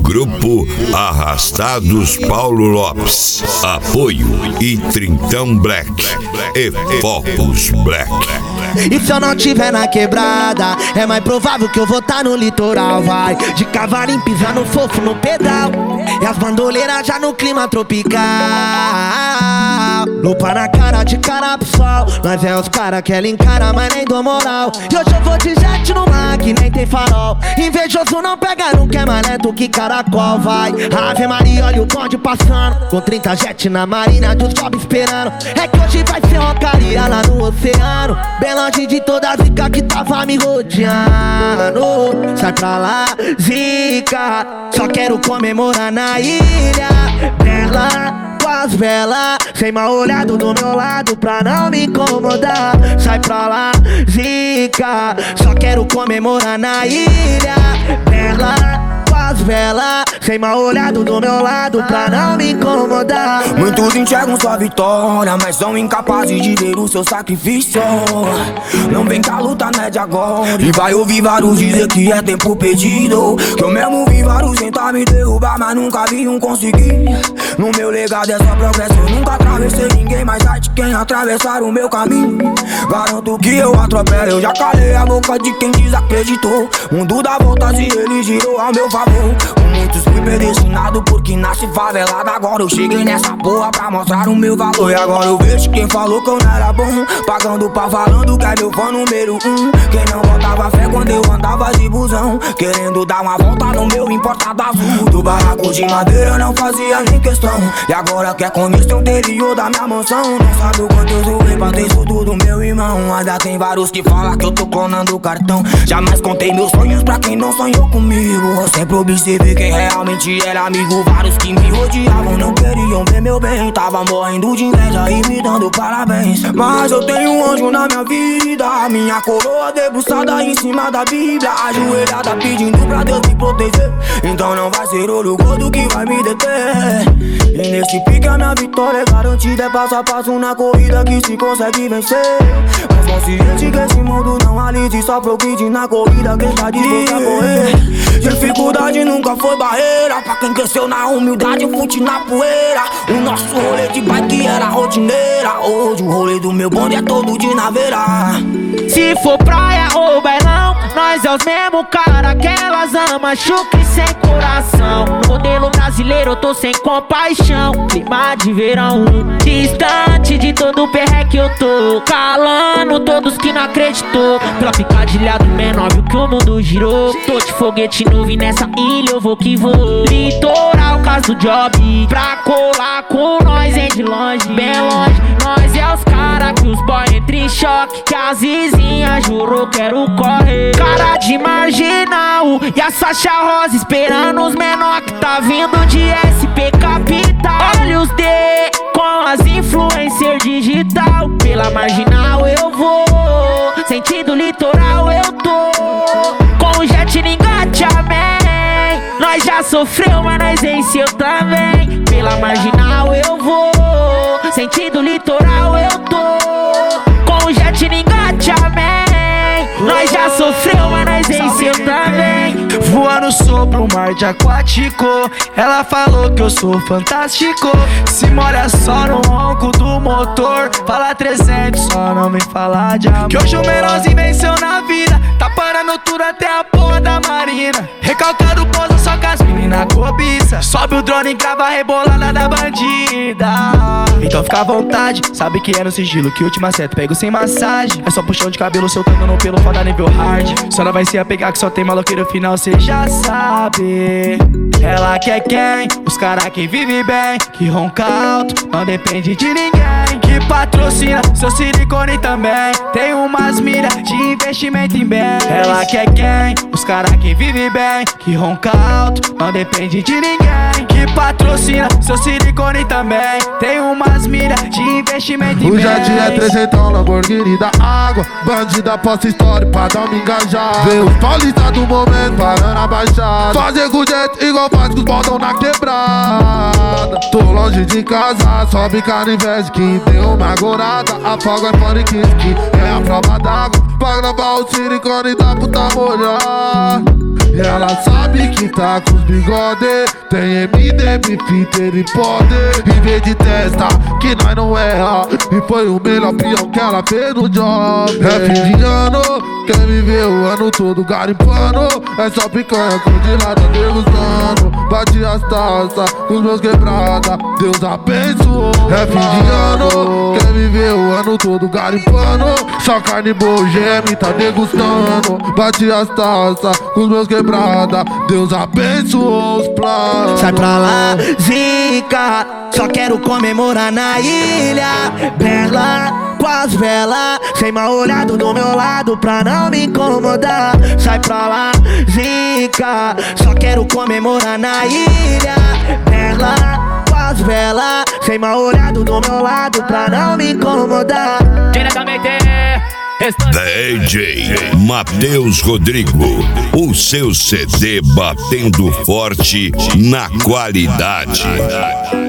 Grupo Arrastados Paulo Lopes. Apoio e Trintão Black e Focus Black. E se eu não tiver na quebrada, é mais provável que eu vou tá no litoral. Vai de cavalinho pisando fofo no pedal, e as bandoleiras já no clima tropical. Lupa na cara, de cara pro sol. Nós é os cara que ela encara, mas nem dou moral. E hoje eu vou de jet no mar que nem tem farol. Invejoso não pega, não quer mais lento que caracol. Vai, Ave Maria, olha o bonde passando, com 30 jet na marina dos cobre esperando. É que hoje vai ser rocaria lá no oceano, bem longe de toda a zica que tava me rodeando. Sai pra lá, zica, só quero comemorar na ilha dela. As velas, sem mal olhado do meu lado pra não me incomodar. Sai pra lá, zica, só quero comemorar na ilha dela. As velas, sem mal olhado do meu lado pra não me incomodar. Muitos enxergam sua vitória, mas são incapazes de ver o seu sacrifício. Não vem que a luta não é de agora, e vai ouvir vários dizer que é tempo perdido. Que eu mesmo vi vários tentar me derrubar, mas nunca vi um conseguir. No meu legado é só progresso, eu nunca atravessei ninguém, mas ai de quem atravessar o meu caminho. Garanto que eu atropelo, eu já calei a boca de quem desacreditou. Mundo dá voltas e ele girou ao meu favor. Com muitos fui predestinado porque nasci favelado. Agora eu cheguei nessa porra pra mostrar o meu valor. E agora eu vejo quem falou que eu não era bom, pagando pau falando que é meu fã número 1. Quem não botava fé quando eu andava de busão, querendo dar uma volta no meu importado azul. Do barraco de madeira eu não fazia nem questão, e agora quer conhecer o interior da minha mansão. Não sabe o quanto eu zoei pra ter isso tudo, meu irmão. Ainda tem vários que falam que eu tô clonando o cartão. Jamais contei meus sonhos pra quem não sonhou comigo. Eu sempre observei quem realmente era amigo. Vários que me odiavam não queriam ver meu bem, tava morrendo de inveja e me dando parabéns. Mas eu tenho um anjo na minha vida, minha coroa debruçada em cima da Bíblia, ajoelhada pedindo pra Deus me proteger. Então não vai ser olho gordo que vai me deter. E nesse pique a minha vitória é garantida, é passo a passo na corrida que se consegue vencer. Mas consciente que esse mundo não alise, só progride na corrida quem tá disposto a correr. Dificuldade nunca foi barreira pra quem cresceu na humildade, fute na poeira. O nosso rolê de bike era rotineira, hoje o rolê do meu bonde é todo de naveira. Se for praia ou bailão, nós é os mesmo cara que elas amam, chucre sem coração. Modelo brasileiro, eu tô sem compaixão. Clima de verão, distante de todo o perreque eu tô, calando todos que não acreditou. Pra ficar de lado menor, viu que o mundo girou. Tô de foguete novo e nessa ilha eu vou que vou. Litoral, caso do job, pra colar com nós é de longe, bem longe. Nós é os cara que os boy entram em choque, que as vizinhas jurou quero correr. Cara de marginal e a Sacha Rosa esperando os menor que tá vindo de SP Capital. Olha os D com as influencer digital. Pela marginal eu vou, sentido litoral eu tô, com o jet no engateamento. Nós já sofreu, mas nós venceu também. Pela marginal eu vou, sentido litoral eu tô, com o jet no engateamento. Nós já sofreu, mas nós venceu também. Voando sobre o mar de aquático, ela falou que eu sou fantástico. Se molha só no ronco do motor, fala 300, só não me fala de amor. Que hoje o menorzinho venceu na vida, tá parando tudo até a porra da marina. Recalcado pousa só com as meninas cobiça, sobe o drone e grava a rebolada da bandida. Então fica à vontade, sabe que é no sigilo que última seta pego sem massagem. É só puxão de cabelo soltando no pelo, foda nível hard. Só não vai se apegar que só tem maloqueiro final, cê já sabe. Ela quer quem? Os cara que vive bem, que ronca alto, não depende de ninguém, que patrocina seu silicone também, tem umas milhas de investimento em bem. Ela quer quem? Os cara que vive bem, que ronca alto, não depende de ninguém, que patrocina seu silicone também, tem umas milhas de investimento em bem. O jardim é 300 Lamborghini da água, bandida posta história pra dar uma engajada. Vê os paulistas do momento parando a baixada, fazer com jeito igual faz com os botão na quebrada. Tô longe de casa, sobe canivete que deu uma gorada. Afoga é fone que é a prova d'água, pra gravar o silicone da puta molhar. E ela sabe que tá com os bigode. Tem MDM, Fitter e poder. Em vez de testa, que nós não erra. E foi o melhor peão que ela fez no job. É fim de ano, quer viver o ano todo garimpando. É só picanha com de lado degustando. Bati as taças com os meus quebrada, Deus abençoou. É fim de ano, quer viver o ano todo garimpando. Só carne boa, geme, tá degustando. Bati as taças com os meus quebrada, Deus abençoou os planos. Sai pra lá, zica, só quero comemorar na ilha. Bela, com as velas, sem mal olhado do meu lado pra não me incomodar. Sai pra lá, zica, só quero comemorar na ilha. Bela, com as velas, sem mal olhado do meu lado pra não me incomodar. Diretamente DJ Matheus Rodrigo, o seu CD batendo forte na qualidade.